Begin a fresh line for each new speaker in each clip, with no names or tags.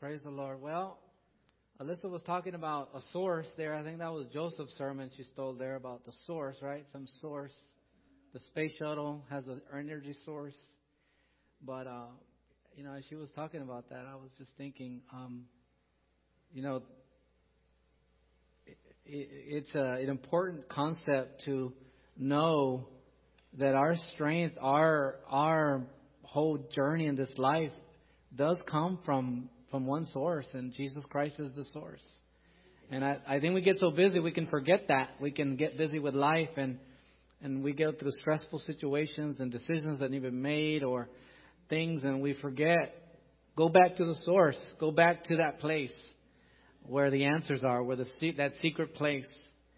Praise the Lord. Well, Alyssa was talking about a source there. I think that was Joseph's sermon she stole there about the source, right? Some source. The space shuttle has an energy source. But, as she was talking about that, I was just thinking, it's an important concept to know that our strength, our whole journey in this life does come from one source, and Jesus Christ is the source. And I think we get so busy we can forget that. We can get busy with life and we go through stressful situations and decisions that need to be made or things, and we forget. Go back to the source. Go back to that place where the answers are, where that secret place.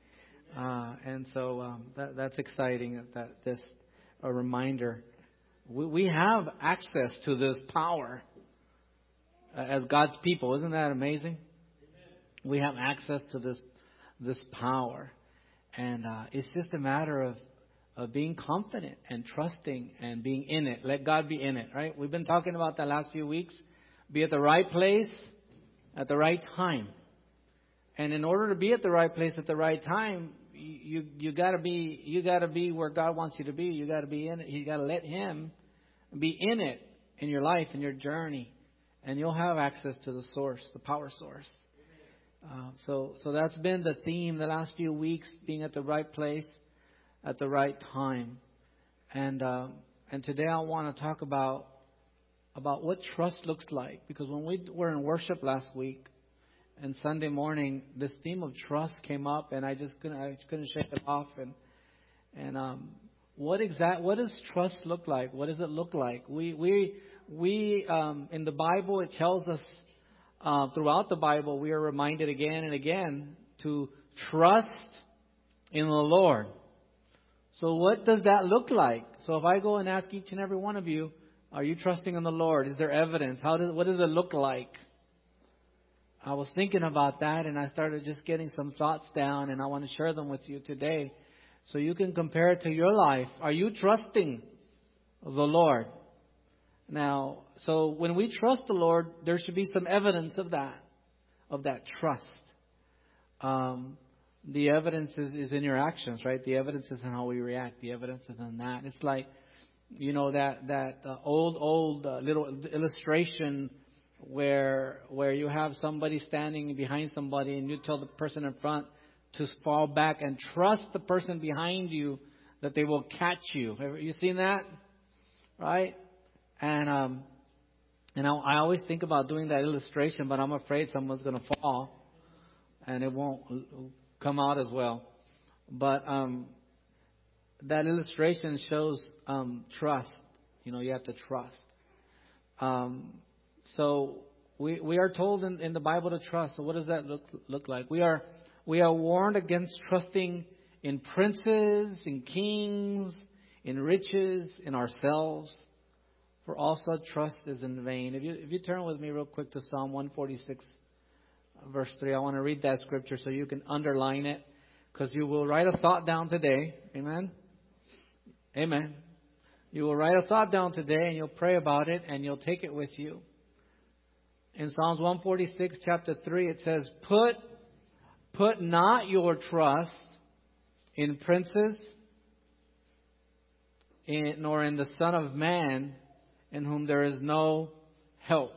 That's exciting. This a reminder. We have access to this power as God's people. Isn't that amazing? Amen. We have access to this power, and it's just a matter of being confident and trusting and being in it. Let God be in it, right? We've been talking about that last few weeks. Be at the right place at the right time. And in order to be at the right place at the right time, you gotta be where God wants you to be. You gotta be in it. You gotta let Him be in it in your life, in your journey, and you'll have access to the source, the power source. So that's been the theme the last few weeks: being at the right place at the right time. And today I want to talk about what trust looks like, because when we were in worship last week and Sunday morning, this theme of trust came up, and I couldn't shake it off. And what does trust look like? What does it look like? We in the Bible, it tells us throughout the Bible, we are reminded again and again to trust in the Lord. So what does that look like? So if I go and ask each and every one of you, are you trusting in the Lord? Is there evidence? What does it look like? I was thinking about that, and I started just getting some thoughts down, and I want to share them with you today so you can compare it to your life. Are you trusting the Lord? Now, so when we trust the Lord, there should be some evidence of that trust. The evidence is in your actions, right? The evidence is in how we react. The evidence is in that. It's like, that old little illustration where you have somebody standing behind somebody, and you tell the person in front to fall back and trust the person behind you that they will catch you. Have you seen that? Right? And I always think about doing that illustration, but I'm afraid someone's going to fall and it won't come out as well. But that illustration shows trust. You have to trust. So we are told in the Bible to trust. So what does that look like? We are warned against trusting in princes, in kings, in riches, in ourselves. For all such trust is in vain. If you turn with me real quick to Psalm 146, verse 3, I want to read that scripture so you can underline it, because you will write a thought down today. Amen? Amen. You will write a thought down today, and you'll pray about it, and you'll take it with you. In Psalms 146, chapter 3, it says, Put not your trust in princes, nor in the Son of Man, in whom there is no help.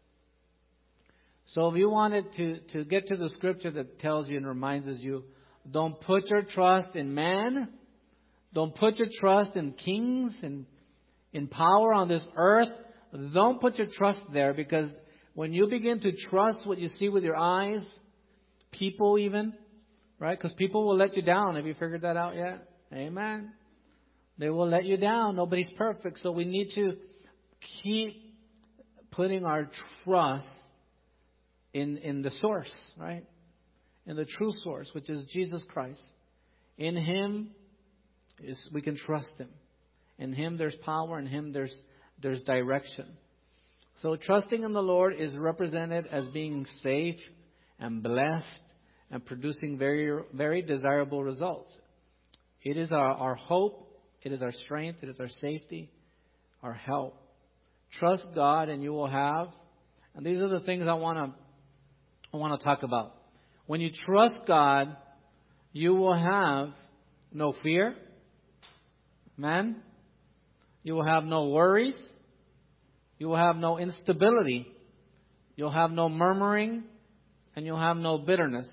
So if you wanted to get to the scripture that tells you and reminds you, don't put your trust in man, don't put your trust in kings and in power on this earth. Don't put your trust there, because when you begin to trust what you see with your eyes, people even, right? Because people will let you down. Have you figured that out yet? Amen. They will let you down. Nobody's perfect. So we need to keep putting our trust in the source, right? In the true source, which is Jesus Christ. In Him we can trust Him. In Him there's power. In Him there's direction. So trusting in the Lord is represented as being safe and blessed and producing very, very desirable results. It is our hope. It is our strength. It is our safety, our help. Trust God, and you will have And these are the things I want to talk about. When you trust God, you will have no fear. Amen. You will have no worries. You will have no instability. You'll have no murmuring. And you'll have no bitterness.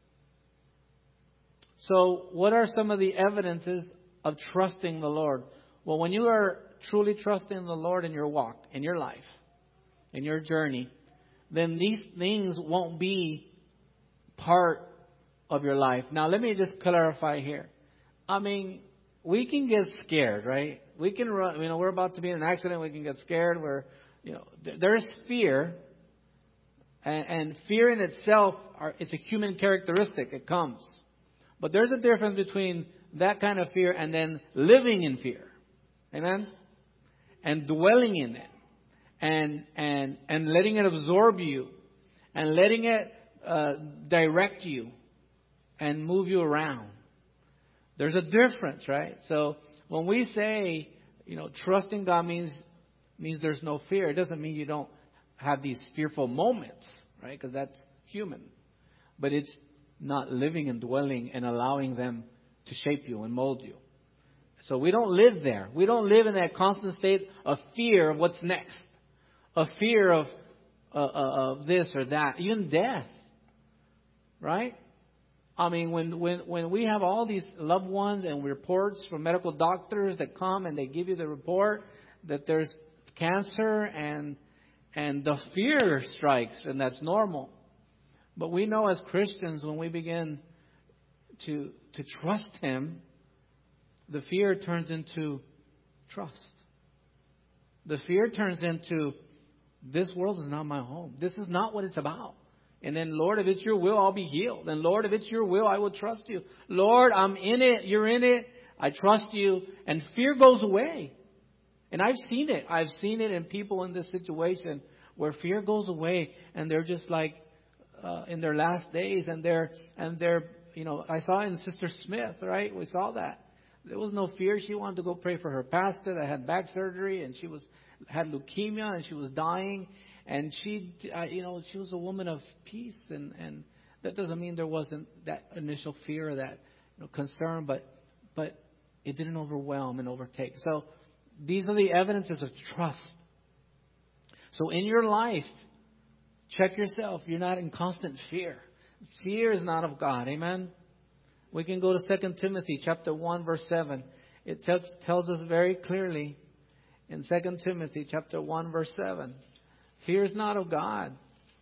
So, what are some of the evidences of trusting the Lord? Well, when you are truly trusting the Lord in your walk, in your life, in your journey, then these things won't be part of your life. Now, let me just clarify here. I mean, we can get scared, right? We can run. We're about to be in an accident. We can get scared. There's fear, and fear in itself, it's a human characteristic. It comes, but there's a difference between that kind of fear and then living in fear, amen, and dwelling in it, and letting it absorb you, and letting it direct you, and move you around. There's a difference, right? So when we say, trusting God means there's no fear, it doesn't mean you don't have these fearful moments, right? Because that's human. But it's not living and dwelling and allowing them to shape you and mold you. So we don't live there. We don't live in that constant state of fear of what's next, of fear of this or that, even death, right? I mean, when we have all these loved ones and reports from medical doctors that come and they give you the report that there's cancer and the fear strikes, and that's normal. But we know as Christians, when we begin to trust Him, the fear turns into trust. The fear turns into, this world is not my home. This is not what it's about. And then, Lord, if it's your will, I'll be healed. And Lord, if it's your will, I will trust you. Lord, I'm in it. You're in it. I trust you. And fear goes away. And I've seen it. I've seen it in people in this situation where fear goes away and they're just like in their last days, and they're I saw it in Sister Smith, right? We saw that. There was no fear. She wanted to go pray for her pastor that had back surgery, and she had leukemia and she was dying. And she was a woman of peace, and that doesn't mean there wasn't that initial fear or that concern, but it didn't overwhelm and overtake. So these are the evidences of trust. So in your life, check yourself. You're not in constant fear. Fear is not of God. Amen. We can go to 2 Timothy chapter 1, verse 7. It tells us very clearly in 2 Timothy chapter 1, verse 7. Fear is not of God.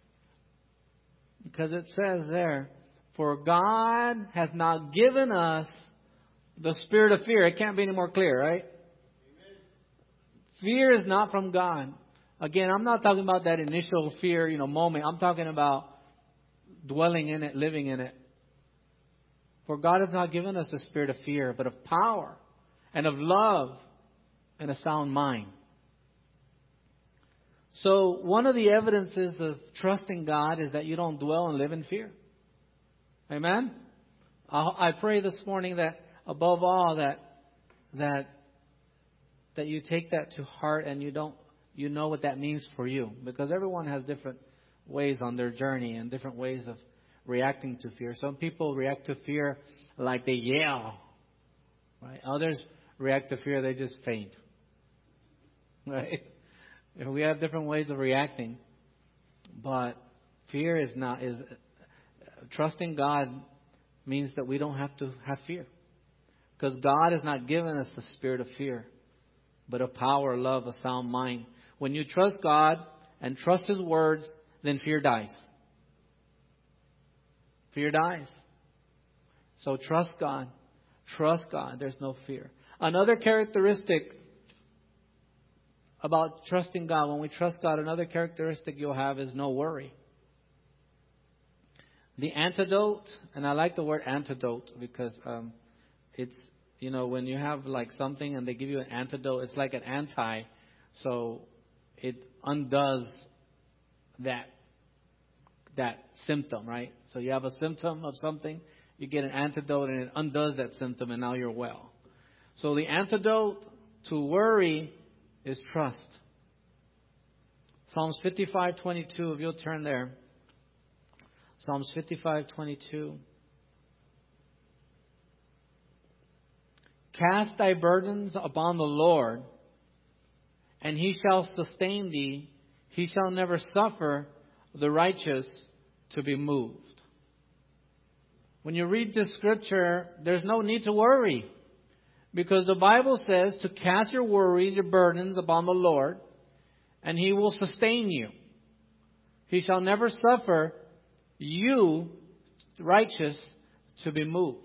Because it says there, for God has not given us the spirit of fear. It can't be any more clear, right? Amen. Fear is not from God. Again, I'm not talking about that initial fear, moment. I'm talking about dwelling in it, living in it. For God has not given us the spirit of fear, but of power and of love and a sound mind. So one of the evidences of trusting God is that you don't dwell and live in fear. Amen? I pray this morning that above all that you take that to heart and you know what that means for you. Because everyone has different ways on their journey and different ways of reacting to fear. Some people react to fear like they yell. Right? Others react to fear, they just faint. Right? We have different ways of reacting, but fear is trusting God means that we don't have to have fear, because God has not given us the spirit of fear, but of power, love, a sound mind. When you trust God and trust His words, then fear dies. Fear dies. So trust God. Trust God. There's no fear. Another characteristic about trusting God, when we trust God, another characteristic you'll have is no worry. The antidote, and I like the word antidote because it's, when you have like something and they give you an antidote, it's like an anti, so it undoes that symptom, right? So you have a symptom of something, you get an antidote and it undoes that symptom and now you're well. So the antidote to worry is trust. Psalms 55:22, if you'll turn there. Psalms 55:22. Cast thy burdens upon the Lord, and He shall sustain thee. He shall never suffer the righteous to be moved. When you read this scripture, there's no need to worry. Because the Bible says to cast your worries, your burdens upon the Lord, and He will sustain you. He shall never suffer you, righteous, to be moved.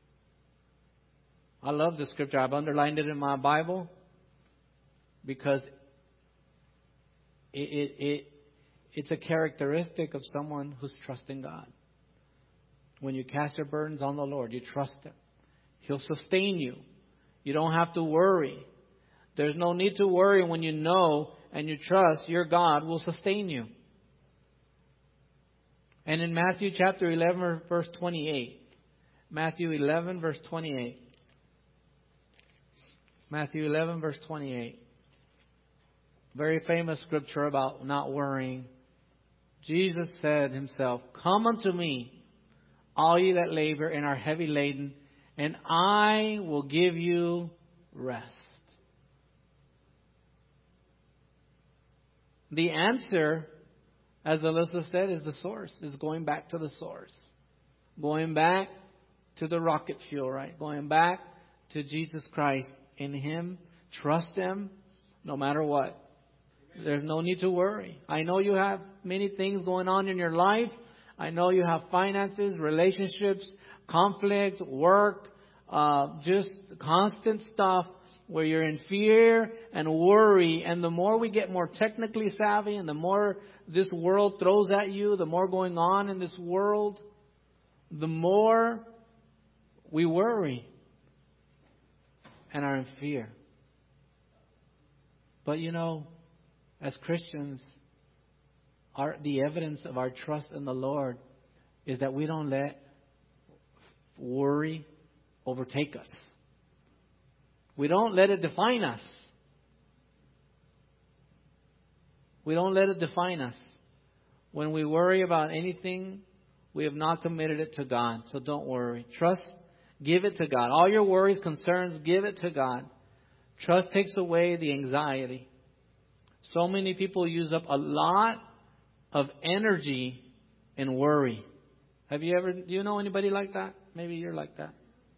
I love this scripture. I've underlined it in my Bible because it's a characteristic of someone who's trusting God. When you cast your burdens on the Lord, you trust Him. He'll sustain you. You don't have to worry. There's no need to worry when you know and you trust your God will sustain you. And in Matthew chapter 11, verse 28. Matthew 11, verse 28. Matthew 11, verse 28. Very famous scripture about not worrying. Jesus said Himself, "Come unto me, all ye that labor and are heavy laden, and I will give you rest." The answer, as Alyssa said, is the source. Is going back to the source. Going back to the rocket fuel, right? Going back to Jesus Christ. In Him, trust Him no matter what. There's no need to worry. I know you have many things going on in your life. I know you have finances, relationships, conflict, work, just constant stuff where you're in fear and worry. And the more we get more technically savvy and the more this world throws at you, the more going on in this world, the more we worry and are in fear. But as Christians, the evidence of our trust in the Lord is that we don't let worry overtake us. We don't let it define us. We don't let it define us. When we worry about anything, we have not committed it to God. So don't worry. Trust. Give it to God. All your worries, concerns, give it to God. Trust takes away the anxiety. So many people use up a lot of energy in worry. Do you know anybody like that? Maybe you're like that.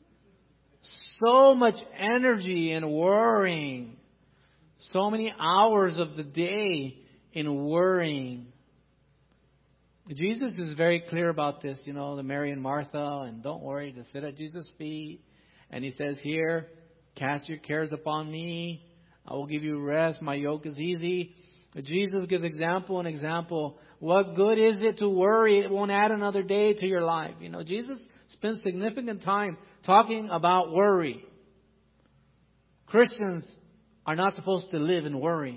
So much energy in worrying. So many hours of the day in worrying. Jesus is very clear about this, the Mary and Martha, and don't worry, just sit at Jesus' feet. And He says here, cast your cares upon me. I will give you rest. My yoke is easy. Jesus gives example. What good is it to worry? It won't add another day to your life. Jesus spends significant time talking about worry. Christians are not supposed to live in worry.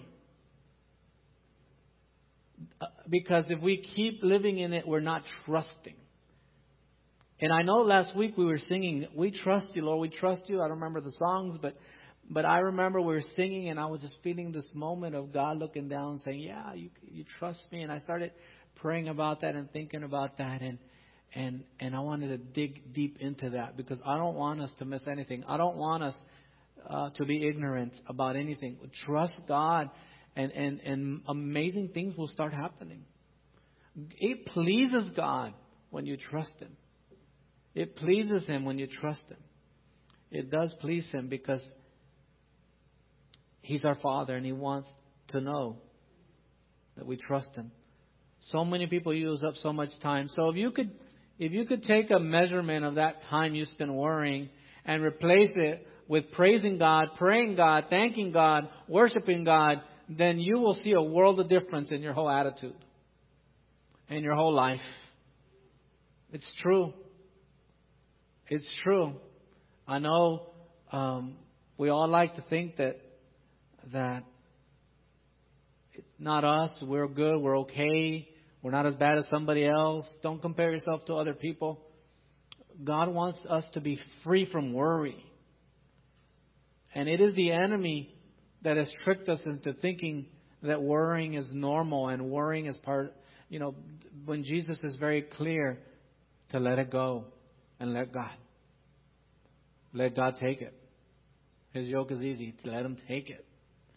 Because if we keep living in it, we're not trusting. And I know last week we were singing, "We trust you, Lord, we trust you." I don't remember the songs, but I remember we were singing and I was just feeling this moment of God looking down and saying, "Yeah, you trust me." And I started praying about that and thinking about that. And I wanted to dig deep into that because I don't want us to miss anything. I don't want us to be ignorant about anything. Trust God. And amazing things will start happening. It pleases God when you trust Him. It pleases Him when you trust Him. It does please Him because He's our Father and He wants to know that we trust Him. So many people use up so much time. So if you could take a measurement of that time you spend worrying and replace it with praising God, praying God, thanking God, worshiping God, then you will see a world of difference in your whole attitude, in your whole life. It's true. It's true. I know we all like to think that it's not us, we're good, we're okay, we're not as bad as somebody else. Don't compare yourself to other people. God wants us to be free from worry. And it is the enemy that has tricked us into thinking that worrying is normal and worrying is part, when Jesus is very clear to let it go and let God. Let God take it. His yoke is easy. Let Him take it.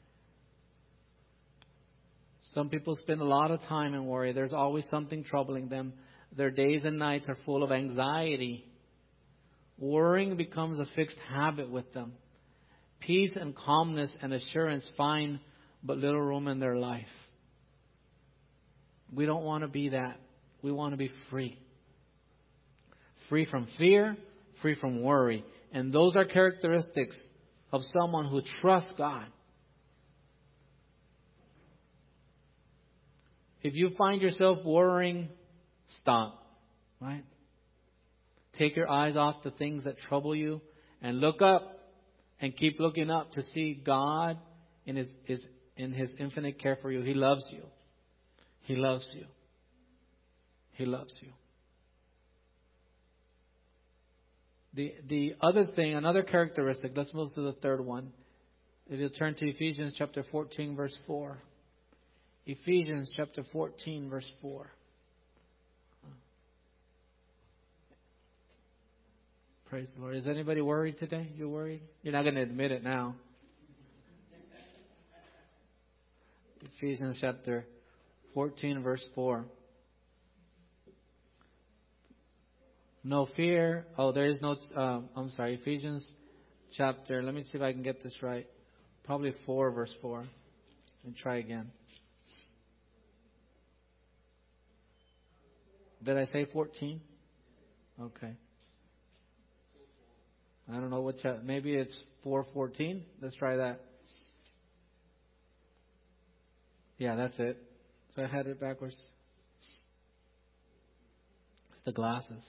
Some people spend a lot of time in worry. There's always something troubling them. Their days and nights are full of anxiety. Worrying becomes a fixed habit with them. Peace and calmness and assurance find but little room in their life. We don't want to be that. We want to be free. Free from fear, free from worry. And those are characteristics of someone who trusts God. If you find yourself worrying, stop. Right? Take your eyes off the things that trouble you and look up and keep looking up to see God in His infinite care for you. He loves you. He loves you. He loves you. The other thing, another characteristic, let's move to the third one. If you'll turn to Ephesians chapter 14, verse 4. Ephesians chapter 14, verse 4. Praise the Lord. Is anybody worried today? You worried? You're not going to admit it now. Ephesians chapter 14, verse 4. No fear. Oh, there is no... I'm sorry. Ephesians chapter... Let me see if I can get this right. Probably 4, verse 4. And try again. Did I say 14? Okay. I don't know what chapter. Maybe it's 4:14. Let's try that. Yeah, that's it. So I had it backwards. It's the glasses.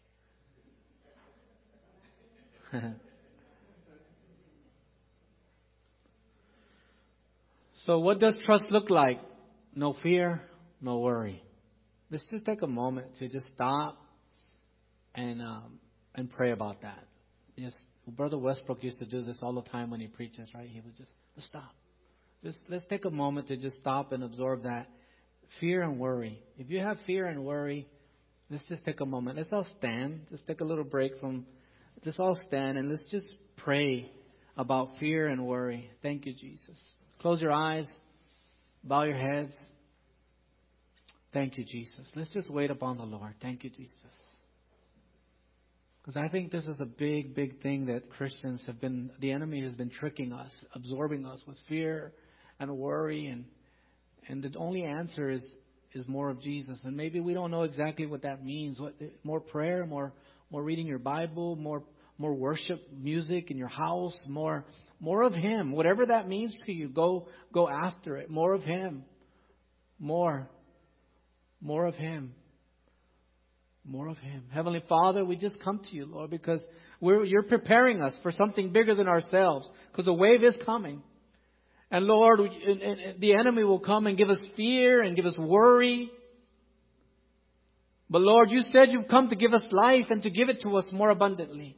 So what does trust look like? No fear, no worry. Let's just take a moment to just stop and pray about that. Just Brother Westbrook used to do this all the time when he preaches, right? He would just stop. Just let's take a moment to just stop and absorb that fear and worry. If you have fear and worry, let's just take a moment. Let's all stand. Just take a little break from. Let's all stand and let's just pray about fear and worry. Thank you, Jesus. Close your eyes. Bow your heads. Thank you, Jesus. Let's just wait upon the Lord. Thank you, Jesus. Because I think this is a big, big thing that Christians have been, the enemy has been tricking us, absorbing us with fear and worry. And the only answer is more of Jesus. And maybe we don't know exactly what that means. More prayer, more reading your Bible, more worship music in your house, more of Him. Whatever that means to you, go after it. More of Him. More of Him. More of Him. Heavenly Father, we just come to you, Lord, because you're preparing us for something bigger than ourselves. Because the wave is coming. And Lord, the enemy will come and give us fear and give us worry. But Lord, you said you've come to give us life and to give it to us more abundantly.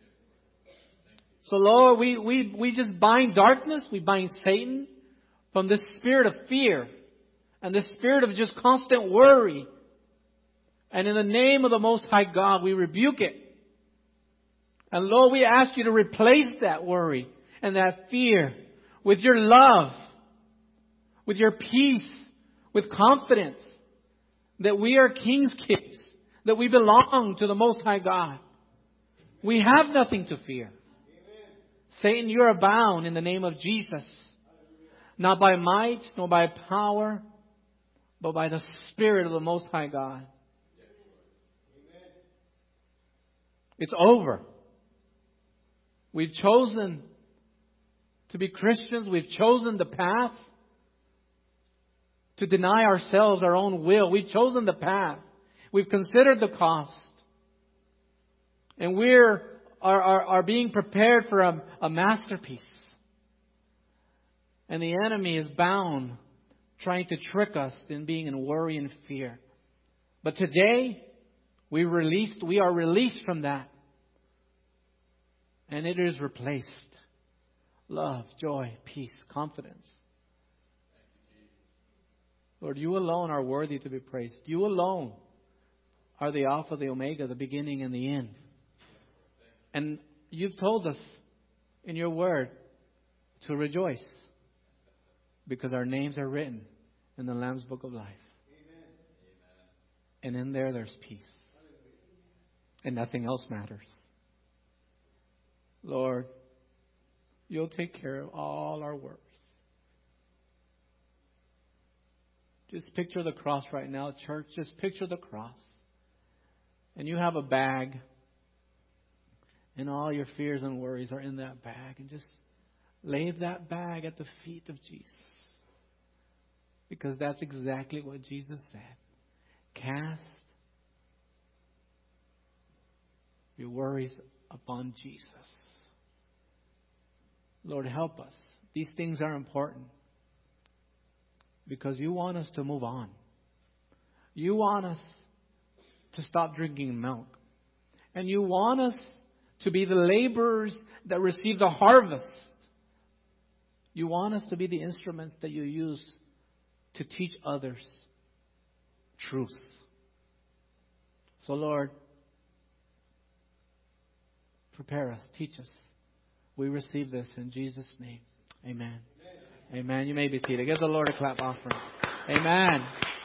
So Lord, we just bind darkness. We bind Satan from this spirit of fear and this spirit of just constant worry. And in the name of the Most High God, we rebuke it. And Lord, we ask you to replace that worry and that fear with your love, with your peace, with confidence that we are King's kids, that we belong to the Most High God. We have nothing to fear. Amen. Satan, you are bound in the name of Jesus. Not by might, nor by power, but by the Spirit of the Most High God. It's over. We've chosen to be Christians. We've chosen the path to deny ourselves our own will. We've chosen the path. We've considered the cost. And we're being prepared for a masterpiece. And the enemy is bound, trying to trick us in being in worry and fear. But today, we are released from that. And it is replaced. Love, joy, peace, confidence. Lord, you alone are worthy to be praised. You alone are the Alpha, the Omega, the beginning and the end. And you've told us in your word to rejoice because our names are written in the Lamb's Book of Life. And in there's peace. And nothing else matters. Lord, you'll take care of all our worries. Just picture the cross right now, church. Just picture the cross. And you have a bag. And all your fears and worries are in that bag. And just lay that bag at the feet of Jesus. Because that's exactly what Jesus said. Cast your worries upon Jesus. Lord, help us. These things are important. Because you want us to move on. You want us to stop drinking milk. And you want us to be the laborers that receive the harvest. You want us to be the instruments that you use to teach others truth. So Lord, prepare us, teach us. We receive this in Jesus' name. Amen. Amen. You may be seated. Give the Lord a clap offering. Amen.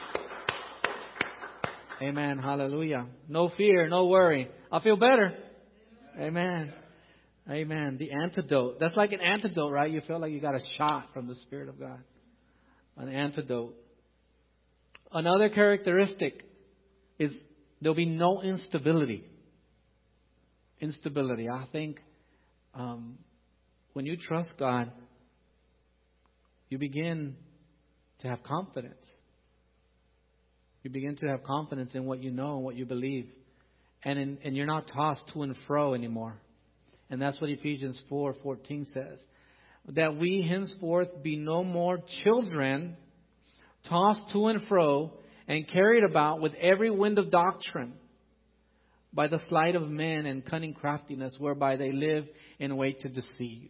Amen. Hallelujah. No fear, no worry. I'll feel better. Amen. Amen. The antidote. That's like an antidote, right? You feel like you got a shot from the Spirit of God. An antidote. Another characteristic is there'll be no instability. Instability. I think when you trust God, you begin to have confidence. You begin to have confidence in what you know and what you believe. And you're not tossed to and fro anymore. And that's what Ephesians 4:14 says. That we henceforth be no more children, tossed to and fro, and carried about with every wind of doctrine, by the sleight of men and cunning craftiness, whereby they live in wait to deceive.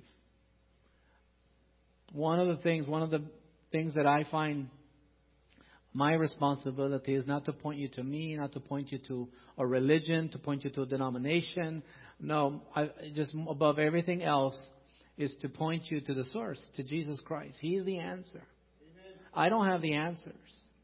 One of the things that I find my responsibility is not to point you to me, not to point you to a religion, to point you to a denomination. No, just above everything else is to point you to the source, to Jesus Christ. He is the answer. Amen. I don't have the answers.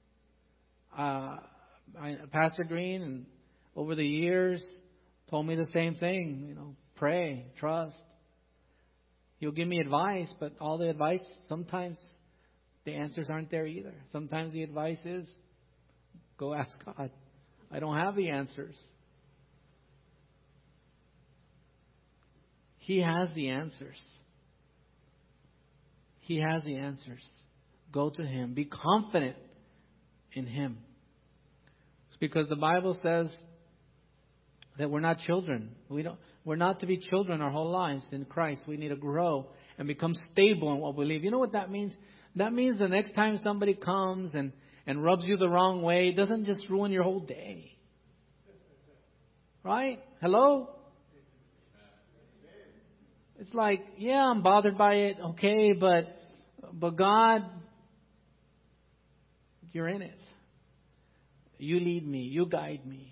Pastor Green, and over the years, told me the same thing. Pray, trust. He'll give me advice, but all the advice, sometimes the answers aren't there either. Sometimes the advice is, go ask God. I don't have the answers. He has the answers. He has the answers. Go to Him. Be confident in Him. It's because the Bible says that we're not children. We're not to be children our whole lives in Christ. We need to grow and become stable in what we believe. You know what that means? That means the next time somebody comes and rubs you the wrong way, it doesn't just ruin your whole day. Right? Hello? It's like, yeah, I'm bothered by it. Okay, but God, you're in it. You lead me. You guide me.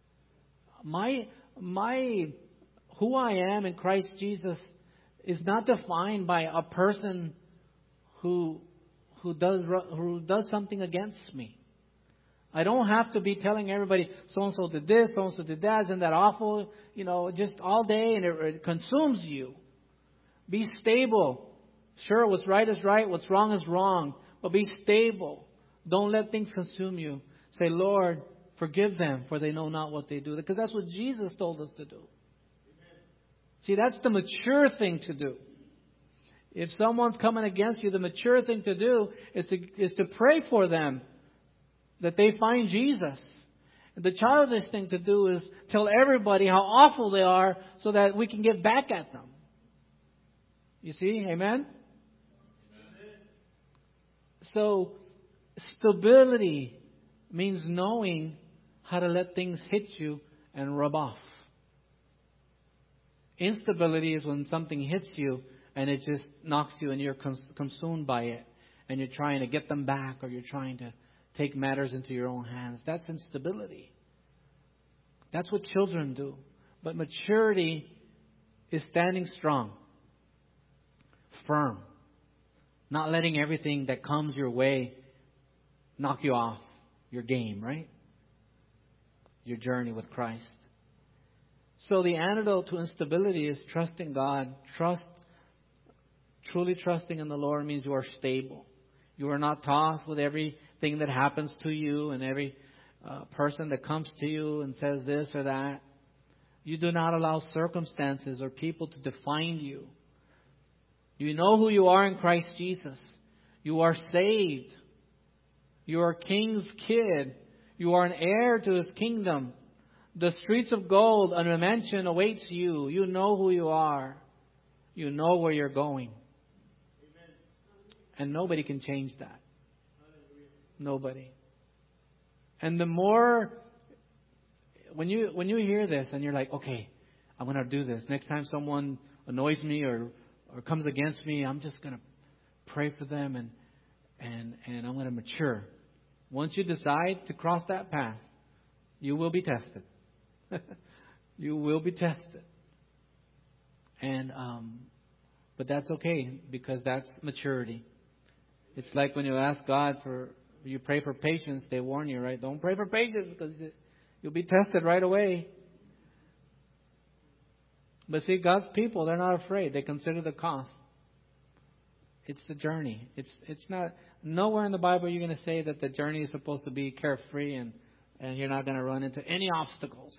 Who I am in Christ Jesus is not defined by a person who does something against me. I don't have to be telling everybody, so-and-so did this, so-and-so did that, isn't that awful? Just all day, and it consumes you. Be stable. Sure, what's right is right, what's wrong is wrong. But be stable. Don't let things consume you. Say, Lord, forgive them, for they know not what they do. Because that's what Jesus told us to do. See, that's the mature thing to do. If someone's coming against you, the mature thing to do is to pray for them, that they find Jesus. And the childish thing to do is tell everybody how awful they are so that we can get back at them. You see? Amen? So, stability means knowing how to let things hit you and rub off. Instability is when something hits you and it just knocks you and you're consumed by it. And you're trying to get them back, or you're trying to take matters into your own hands. That's instability. That's what children do. But maturity is standing strong, firm, not letting everything that comes your way knock you off your game, right? Your journey with Christ. So the antidote to instability is trusting God. Truly trusting in the Lord means you are stable. You are not tossed with everything that happens to you and every person that comes to you and says this or that. You do not allow circumstances or people to define you. You know who you are in Christ Jesus. You are saved. You are King's kid. You are an heir to His kingdom. The streets of gold and a mansion awaits you. You know who you are. You know where you're going. And nobody can change that. Nobody. And the more, when you hear this and you're like, okay, I'm going to do this. Next time someone annoys me or comes against me, I'm just going to pray for them and I'm going to mature. Once you decide to cross that path, you will be tested. You will be tested. And but that's okay, because that's maturity. It's like when you ask God you pray for patience, they warn you, right? Don't pray for patience because you'll be tested right away. But see, God's people, they're not afraid. They consider the cost. It's the journey. It's not, nowhere in the Bible you're going to say that the journey is supposed to be carefree and you're not going to run into any obstacles.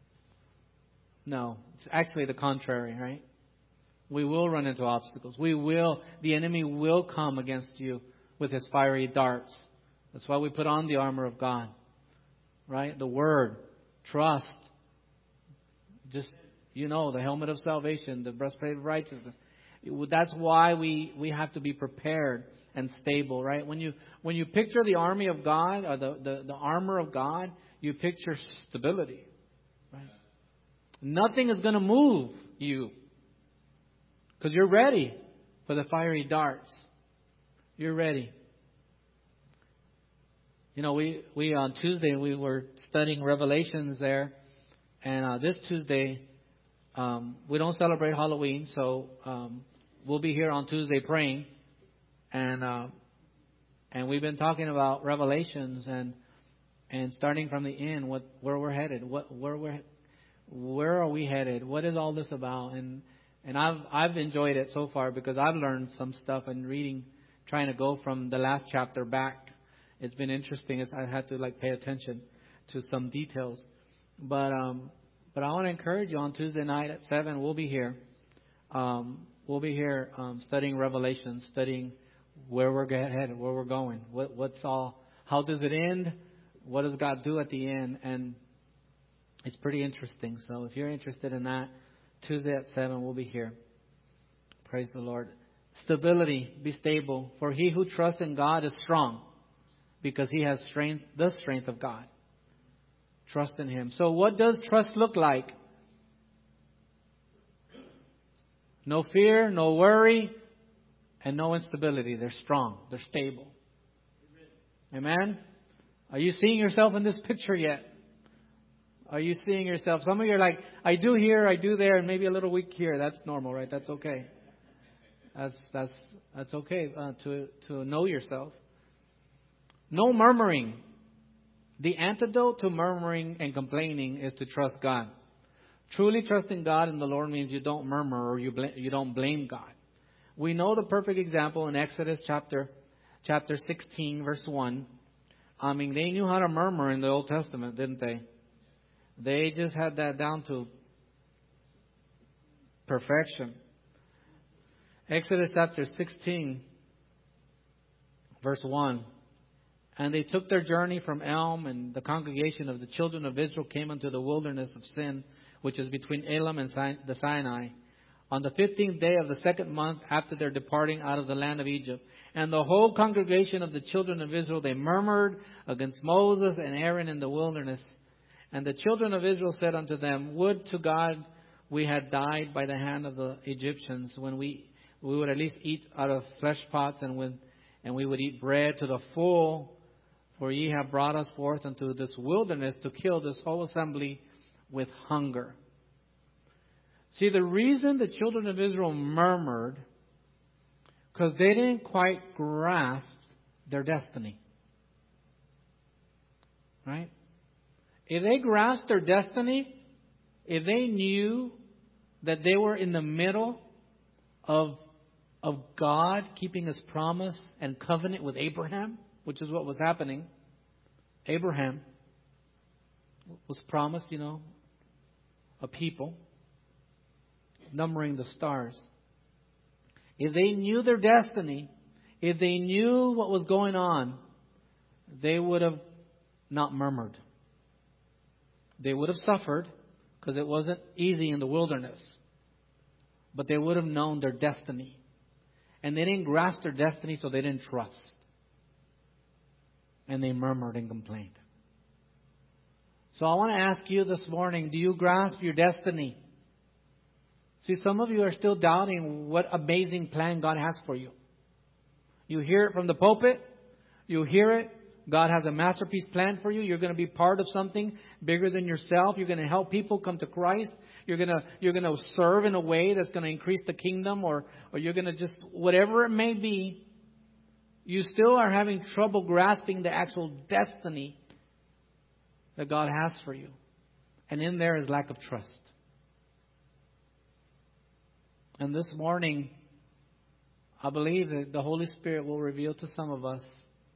No, it's actually the contrary, right? We will run into obstacles. The enemy will come against you with his fiery darts. That's why we put on the armor of God, right? The Word, trust, just, the helmet of salvation, the breastplate of righteousness. That's why we have to be prepared and stable, right? When you picture the army of God or the armor of God, you picture stability, right? Nothing is going to move you because you're ready for the fiery darts. You're ready. We on Tuesday we were studying Revelations there, and this Tuesday we don't celebrate Halloween, so we'll be here on Tuesday praying, and we've been talking about Revelations and starting from the end, where we're headed, where are we headed, what is all this about, and I've enjoyed it so far because I've learned some stuff in reading, trying to go from the last chapter back. It's been interesting. I had to pay attention to some details, but I want to encourage you on Tuesday night at 7. We'll be here. We'll be here studying Revelation, studying where we're headed, where we're going. How does it end? What does God do at the end? And it's pretty interesting. So if you're interested in that, Tuesday at 7, we'll be here. Praise the Lord. Stability, be stable. For he who trusts in God is strong, because he has the strength of God. Trust in Him. So what does trust look like? No fear, no worry, and no instability. They're strong. They're stable. Amen? Are you seeing yourself in this picture yet? Are you seeing yourself? Some of you are like, I do here, I do there, and maybe a little weak here. That's normal, right? That's okay. That's okay to know yourself. No murmuring. The antidote to murmuring and complaining is to trust God. Truly trusting God in the Lord means you don't murmur or you don't blame God. We know the perfect example in Exodus chapter 16, verse 1. They knew how to murmur in the Old Testament, didn't they? They just had that down to perfection. Exodus chapter 16, verse 1. And they took their journey from Elm, and the congregation of the children of Israel came unto the wilderness of Sin, which is between Elam and the Sinai, on the 15th day of the second month after their departing out of the land of Egypt. And the whole congregation of the children of Israel, they murmured against Moses and Aaron in the wilderness. And the children of Israel said unto them, Would to God we had died by the hand of the Egyptians, when we would at least eat out of flesh pots, and we would eat bread to the full For ye have brought us forth into this wilderness to kill this whole assembly with hunger. See, the reason the children of Israel murmured, because they didn't quite grasp their destiny. Right? If they grasped their destiny, if they knew that they were in the middle of God keeping His promise and covenant with Abraham, which is what was happening. Abraham was promised, a people, numbering the stars. If they knew their destiny, if they knew what was going on, they would have not murmured. They would have suffered because it wasn't easy in the wilderness. But they would have known their destiny. And they didn't grasp their destiny, so they didn't trust. And they murmured and complained. So I want to ask you this morning, do you grasp your destiny? See, some of you are still doubting what amazing plan God has for you. You hear it from the pulpit. You hear it. God has a masterpiece plan for you. You're going to be part of something bigger than yourself. You're going to help people come to Christ. You're going to serve in a way that's going to increase the kingdom, or you're going to just, whatever it may be, you still are having trouble grasping the actual destiny that God has for you. And in there is lack of trust. And this morning, I believe that the Holy Spirit will reveal to some of us,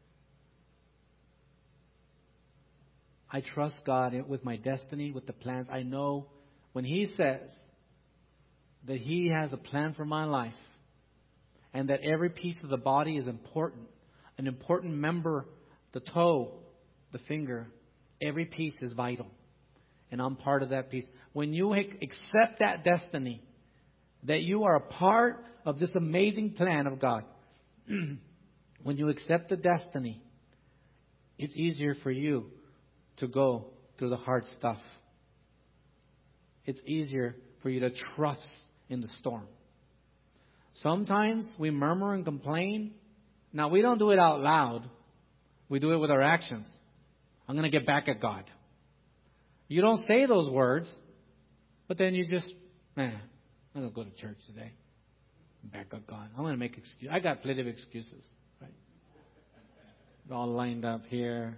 I trust God with my destiny, with the plans. I know when He says that He has a plan for my life and that every piece of the body is important, an important member, the toe, the finger, every piece is vital. And I'm part of that piece. When you accept that destiny, that you are a part of this amazing plan of God, when you accept the destiny, it's easier for you to go through the hard stuff. It's easier for you to trust in the storm. Sometimes we murmur and complain. Now, we don't do it out loud. We do it with our actions. I'm going to get back at God. You don't say those words, but then you just, I'm going to go to church today. Back at God. I'm going to make excuses. I got plenty of excuses. Right? They're all lined up here.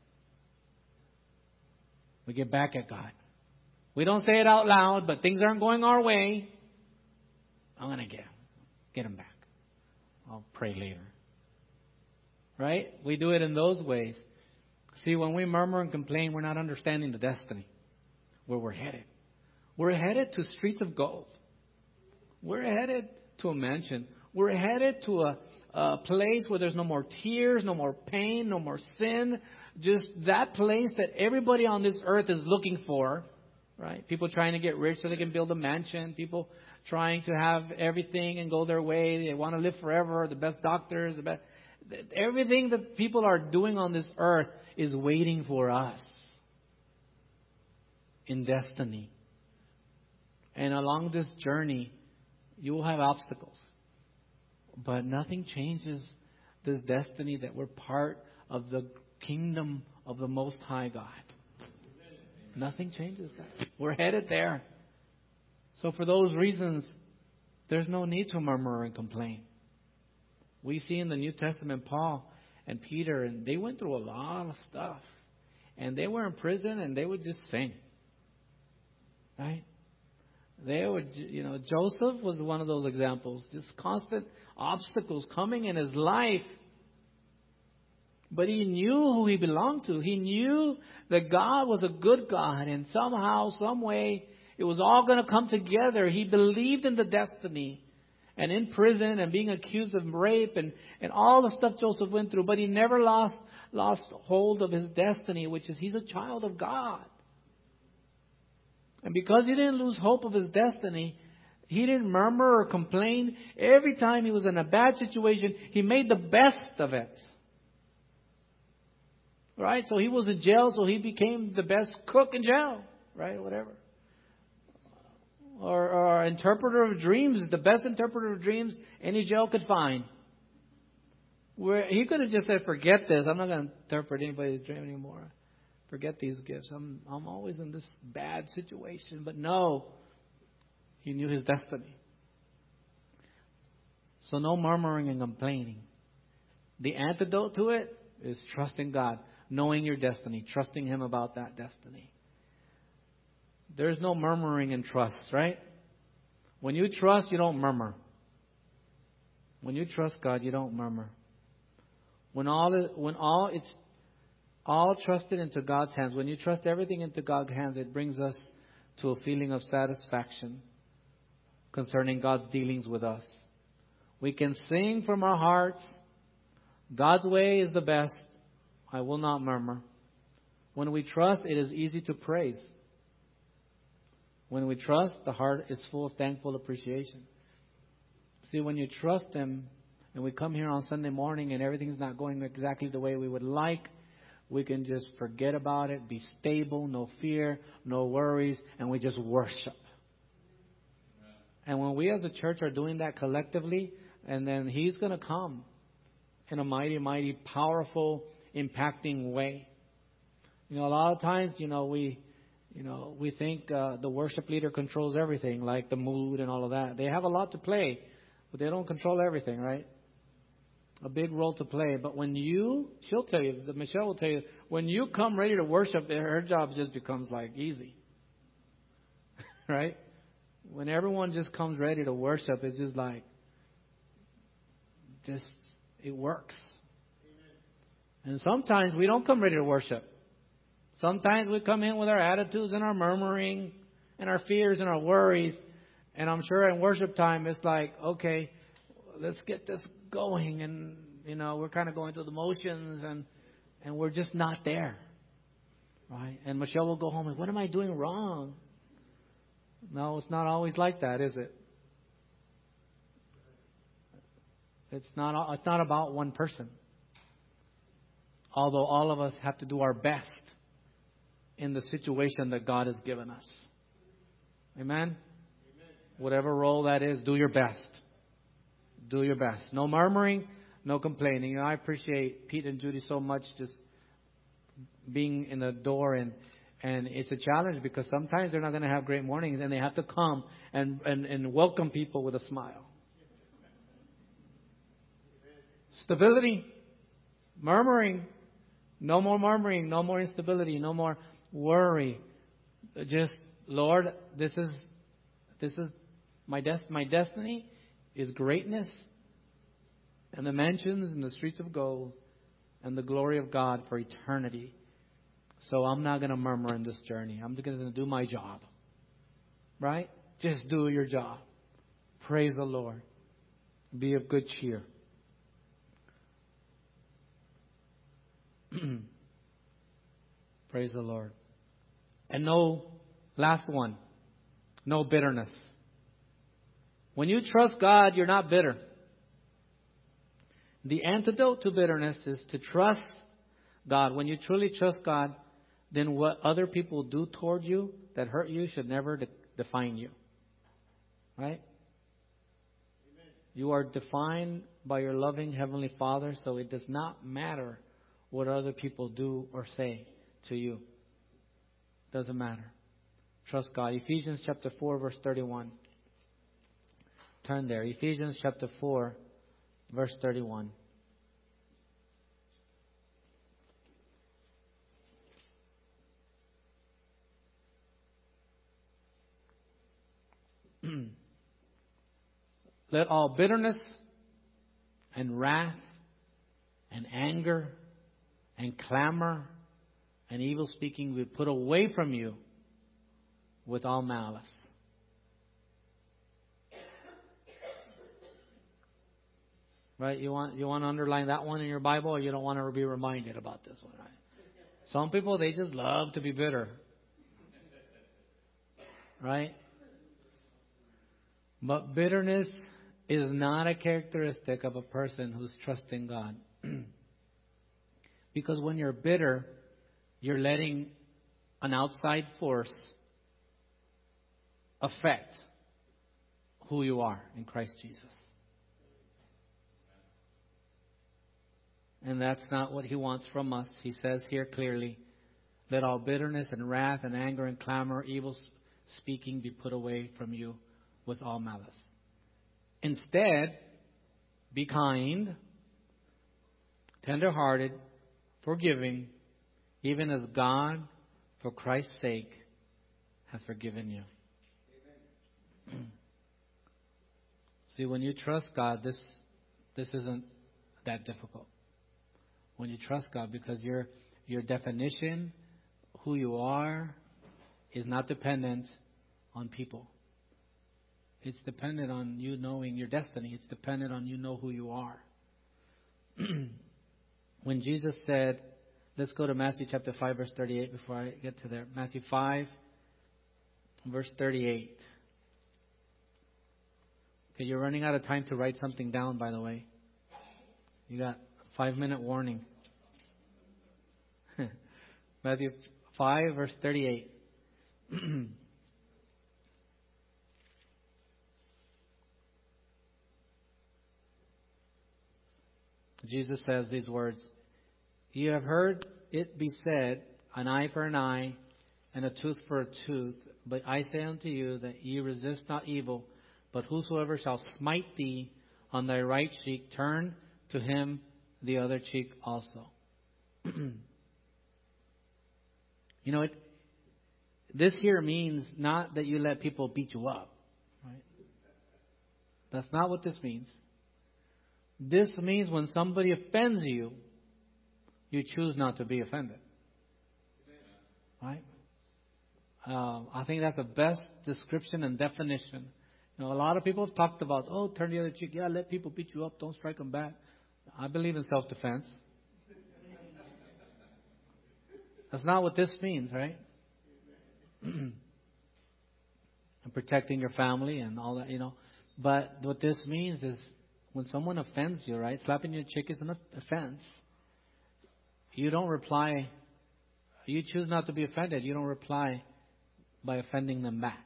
We get back at God. We don't say it out loud, but things aren't going our way. I'm going to get him back. I'll pray later. Right? We do it in those ways. See, when we murmur and complain, we're not understanding the destiny, where we're headed. We're headed to streets of gold. We're headed to a mansion. We're headed to a place where there's no more tears, no more pain, no more sin. Just that place that everybody on this earth is looking for, right? People trying to get rich so they can build a mansion. People trying to have everything and go their way. They want to live forever. The best doctors, everything that people are doing on this earth is waiting for us in destiny. And along this journey, you will have obstacles. But nothing changes this destiny that we're part of the kingdom of the Most High God. Nothing changes that. We're headed there. So for those reasons, there's no need to murmur and complain. We see in the New Testament Paul and Peter, and they went through a lot of stuff. And they were in prison, and they would just sing. Right? They would, Joseph was one of those examples. Just constant obstacles coming in his life. But he knew who he belonged to. He knew that God was a good God. And somehow, some way, it was all going to come together. He believed in the destiny. And in prison and being accused of rape and all the stuff Joseph went through. But he never lost hold of his destiny, which is he's a child of God. And because he didn't lose hope of his destiny, he didn't murmur or complain. Every time he was in a bad situation, he made the best of it. Right? So he was in jail, so he became the best cook in jail. Right? Whatever. Or interpreter of dreams, the best interpreter of dreams any jail could find. He could have just said, forget this. I'm not going to interpret anybody's dream anymore. Forget these gifts. I'm always in this bad situation. But no, he knew his destiny. So no murmuring and complaining. The antidote to it is trusting God, knowing your destiny, trusting Him about that destiny. There's no murmuring in trust, right? When you trust, you don't murmur. When you trust God, you don't murmur. When it's all trusted into God's hands, when you trust everything into God's hands, it brings us to a feeling of satisfaction concerning God's dealings with us. We can sing from our hearts, God's way is the best. I will not murmur. When we trust, it is easy to praise. When we trust, the heart is full of thankful appreciation. See, when you trust Him, and we come here on Sunday morning and everything's not going exactly the way we would like, we can just forget about it, be stable, no fear, no worries, and we just worship. And when we as a church are doing that collectively, and then He's going to come in a mighty, mighty, powerful, impacting way. A lot of times, we think the worship leader controls everything, like the mood and all of that. They have a lot to play, but they don't control everything, right? A big role to play. But when she'll tell you, Michelle will tell you, when you come ready to worship, her job just becomes like easy. Right? When everyone just comes ready to worship, it's just like, it works. And sometimes we don't come ready to worship. Sometimes we come in with our attitudes and our murmuring and our fears and our worries. And I'm sure in worship time, it's like, okay, let's get this going. And, we're kind of going through the motions and we're just not there. Right? And Michelle will go home and, what am I doing wrong? No, it's not always like that, is it? It's not about one person. Although all of us have to do our best in the situation that God has given us. Amen? Whatever role that is, do your best. Do your best. No murmuring, no complaining. I appreciate Pete and Judy so much just being in the door, and it's a challenge because sometimes they're not going to have great mornings and they have to come and welcome people with a smile. Stability. Murmuring. No more murmuring. No more instability. No more worry. Just, Lord, this is my destiny is greatness and the mansions and the streets of gold and the glory of God for eternity. So I'm not going to murmur in this journey. I'm going to do my job. Right? Just do your job. Praise the Lord. Be of good cheer. Praise the Lord. And last one, no bitterness. When you trust God, you're not bitter. The antidote to bitterness is to trust God. When you truly trust God, then what other people do toward you that hurt you should never define you. Right? Amen. You are defined by your loving Heavenly Father, so it does not matter what other people do or say to you. Doesn't matter. Trust God. Ephesians chapter 4, verse 31. Turn there. Ephesians chapter 4, verse 31. Let all bitterness and wrath and anger and clamor and evil speaking be put away from you with all malice. Right? You want to underline that one in your Bible, or you don't want to be reminded about this one, right? Some people, they just love to be bitter. Right? But bitterness is not a characteristic of a person who's trusting God. Because when you're bitter, you're letting an outside force affect who you are in Christ Jesus. And that's not what He wants from us. He says here clearly, let all bitterness and wrath and anger and clamor, evil speaking be put away from you with all malice. Instead, be kind, tender-hearted, forgiving, even as God, for Christ's sake, has forgiven you. See, when you trust God, this isn't that difficult. When you trust God, because your definition, who you are, is not dependent on people. It's dependent on you knowing your destiny. It's dependent on you know who you are. When Jesus said, let's go to Matthew chapter 5, verse 38 before I get to there. Matthew 5, verse 38. Okay, you're running out of time to write something down, by the way. You got a 5-minute warning. Matthew 5, verse 38. Jesus says these words, you have heard it be said, an eye for an eye, and a tooth for a tooth. But I say unto you that ye resist not evil, but whosoever shall smite thee on thy right cheek, turn to him the other cheek also. You know, this here means not that you let people beat you up. Right? That's not what this means. This means when somebody offends you, you choose not to be offended. Right? I think that's the best description and definition. You know, a lot of people have talked about, turn the other cheek. Yeah, let people beat you up. Don't strike them back. I believe in self-defense. That's not what this means, right? And protecting your family and all that, you know. But what this means is when someone offends you, right? Slapping your cheek is an offense. You don't reply. You choose not to be offended. You don't reply by offending them back.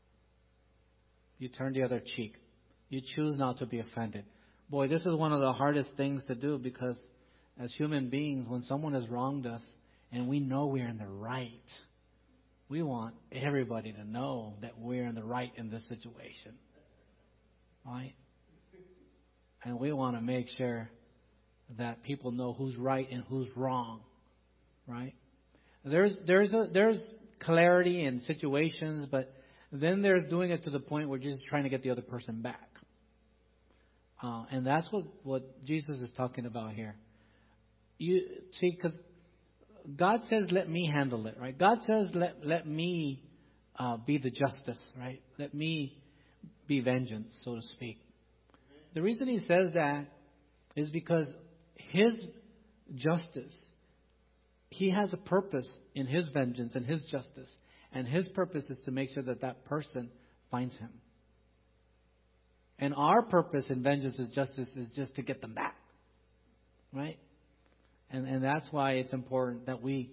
You turn the other cheek. You choose not to be offended. Boy, this is one of the hardest things to do because as human beings, when someone has wronged us and we know we're in the right, we want everybody to know that we're in the right in this situation. Right? And we want to make sure that people know who's right and who's wrong. Right? There's clarity in situations, but then there's doing it to the point where you're just trying to get the other person back. And that's what Jesus is talking about here. You see, because God says, let me handle it, right? God says, let me be the justice, right? Let me be vengeance, so to speak. The reason He says that is because His justice, He has a purpose in His vengeance and His justice. And His purpose is to make sure that that person finds Him. And our purpose in vengeance and justice is just to get them back. Right? And that's why it's important that we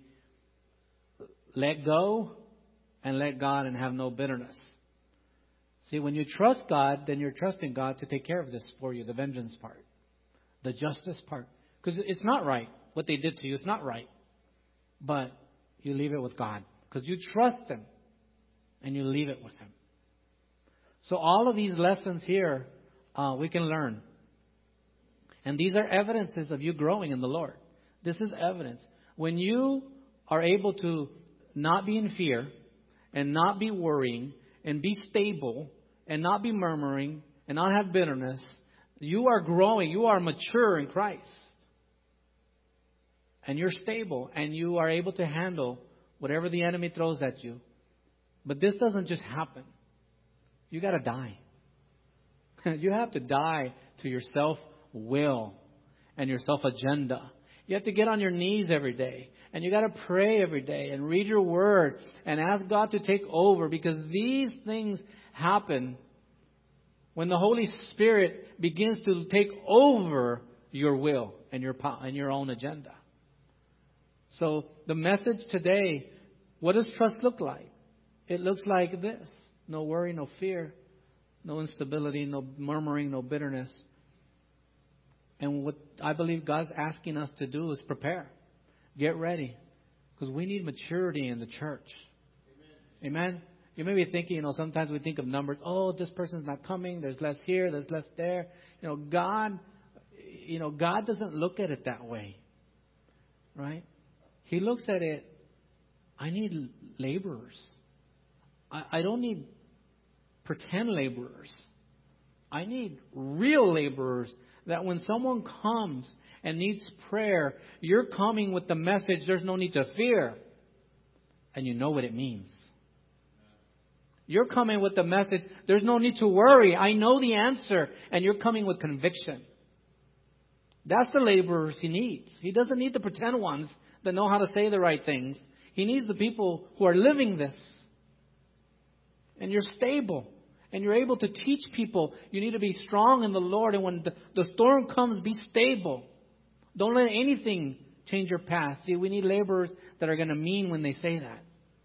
let go and let God and have no bitterness. See, when you trust God, then you're trusting God to take care of this for you, the vengeance part, the justice part. Because it's not right. What they did to you is not right. But you leave it with God. Because you trust Him and you leave it with Him. So all of these lessons here we can learn. And these are evidences of you growing in the Lord. This is evidence. When you are able to not be in fear and not be worrying and be stable and not be murmuring and not have bitterness, you are growing. You are mature in Christ. And you're stable and you are able to handle whatever the enemy throws at you. But this doesn't just happen. You got to die. You have to die to your self-will and your self-agenda. You have to get on your knees every day. And you got to pray every day and read your word and ask God to take over, because these things happen when the Holy Spirit begins to take over your will and your own agenda. So the message today, what does trust look like? It looks like this. No worry, no fear, no instability, no murmuring, no bitterness. And what I believe God's asking us to do is prepare. Get ready. Because we need maturity in the church. Amen. You may be thinking, sometimes we think of numbers. Oh, this person's not coming. There's less here. There's less there. God doesn't look at it that way. Right? He looks at it, I need laborers. I don't need pretend laborers. I need real laborers. That when someone comes and needs prayer, you're coming with the message, there's no need to fear. And you know what it means. You're coming with the message, there's no need to worry. I know the answer. And you're coming with conviction. That's the laborers he needs. He doesn't need the pretend ones that know how to say the right things. He needs the people who are living this. And you're stable. And you're able to teach people. You need to be strong in the Lord. And when the storm comes, be stable. Don't let anything change your path. See, we need laborers that are going to mean when they say that. Amen.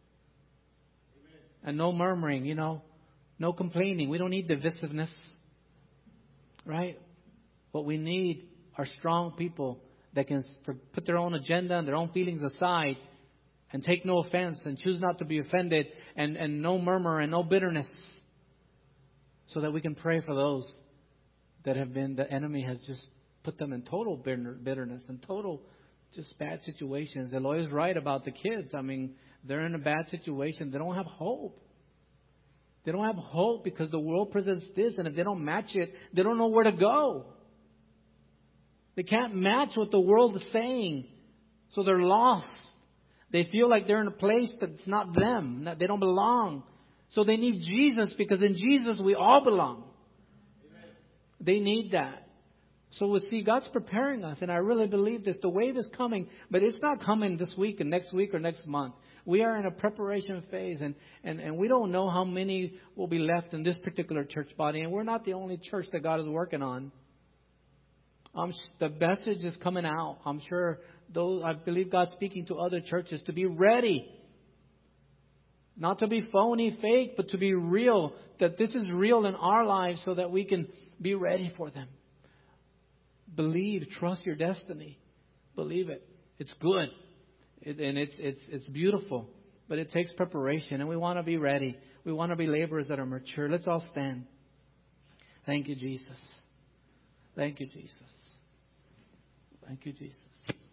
And no murmuring, no complaining. We don't need divisiveness. Right? What we need are strong people that can put their own agenda and their own feelings aside and take no offense and choose not to be offended and no murmur and no bitterness. So that we can pray for those that the enemy has just put them in total bitterness and total just bad situations. Eloy is right about the kids. I mean, they're in a bad situation. They don't have hope. They don't have hope because the world presents this, and if they don't match it, they don't know where to go. They can't match what the world is saying. So they're lost. They feel like they're in a place that's not them. They don't belong. So they need Jesus because in Jesus we all belong. Amen. They need that. So we see God's preparing us, and I really believe this. The wave is coming, but it's not coming this week and next week or next month. We are in a preparation phase, and we don't know how many will be left in this particular church body. And we're not the only church that God is working on. The message is coming out. I'm sure I believe God's speaking to other churches to be ready. Not to be phony, fake, but to be real. That this is real in our lives so that we can be ready for them. Believe, trust your destiny. Believe it. It's good. And it's beautiful. But it takes preparation. And we want to be ready. We want to be laborers that are mature. Let's all stand. Thank you, Jesus. Thank you, Jesus. Thank you, Jesus.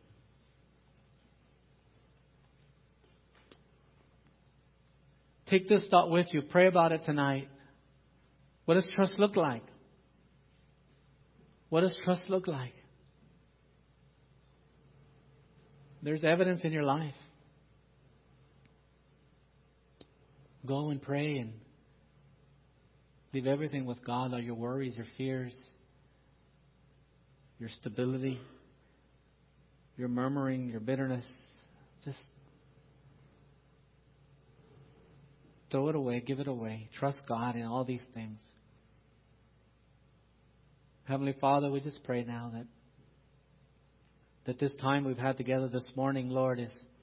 Take this thought with you. Pray about it tonight. What does trust look like? What does trust look like? There's evidence in your life. Go and pray and leave everything with God. All your worries, your fears, your stability, your murmuring, your bitterness. Just throw it away, give it away. Trust God in all these things. Heavenly Father, we just pray now that this time we've had together this morning, Lord,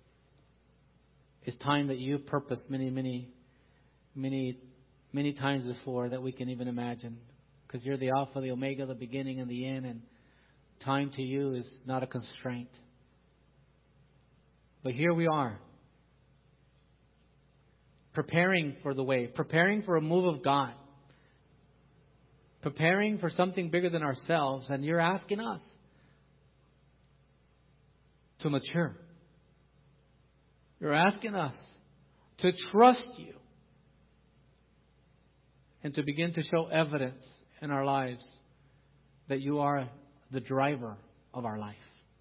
is time that you purposed many, many, many, many times before that we can even imagine. Because you're the Alpha, the Omega, the beginning and the end, and time to you is not a constraint. But here we are. Preparing for the way, preparing for a move of God, preparing for something bigger than ourselves, and you're asking us to mature. You're asking us to trust you and to begin to show evidence in our lives that you are the driver of our life.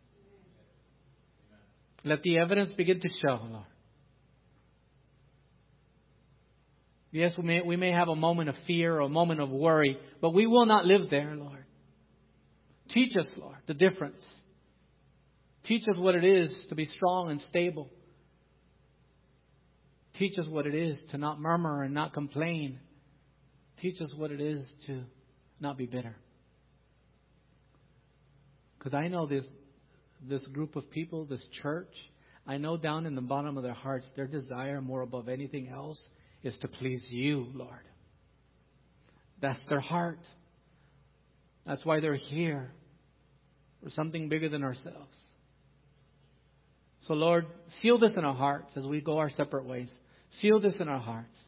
Let the evidence begin to show, Lord. Yes, we may have a moment of fear or a moment of worry, but we will not live there, Lord. Teach us, Lord, the difference. Teach us what it is to be strong and stable. Teach us what it is to not murmur and not complain. Teach us what it is to not be bitter. Because I know this group of people, this church, I know down in the bottom of their hearts, their desire more above anything else is to please you, Lord. That's their heart. That's why they're here. for something bigger than ourselves. So, Lord, seal this in our hearts as we go our separate ways. Seal this in our hearts.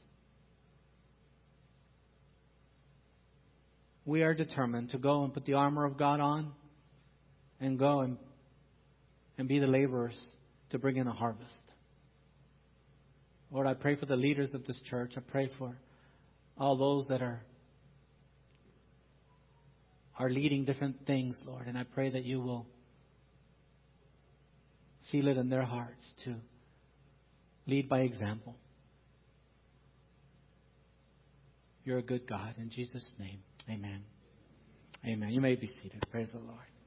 We are determined to go and put the armor of God on and go and be the laborers to bring in a harvest. Lord, I pray for the leaders of this church. I pray for all those that are leading different things, Lord. And I pray that you will seal it in their hearts to lead by example. You're a good God. In Jesus' name, amen. Amen. You may be seated. Praise the Lord.